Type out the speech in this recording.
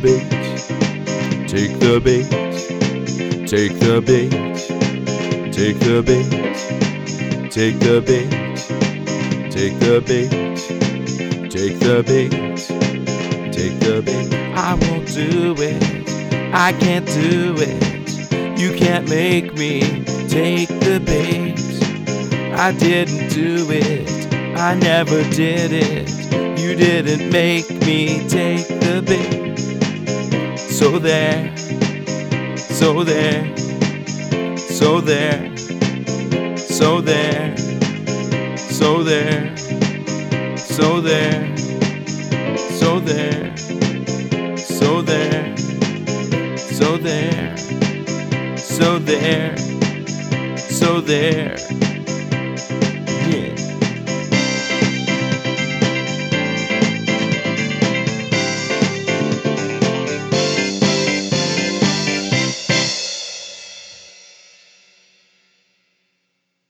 bait, take the bait, take the bait, take the bait, take the bait, take the bait, take the bait, take the bait. I won't do it, I can't do it. You can't make me take the bait. I didn't do it, I never did it. You didn't make me take the bait. So there, so there, so there, so there, so there, so there, so there, so there, so there, so there, so there.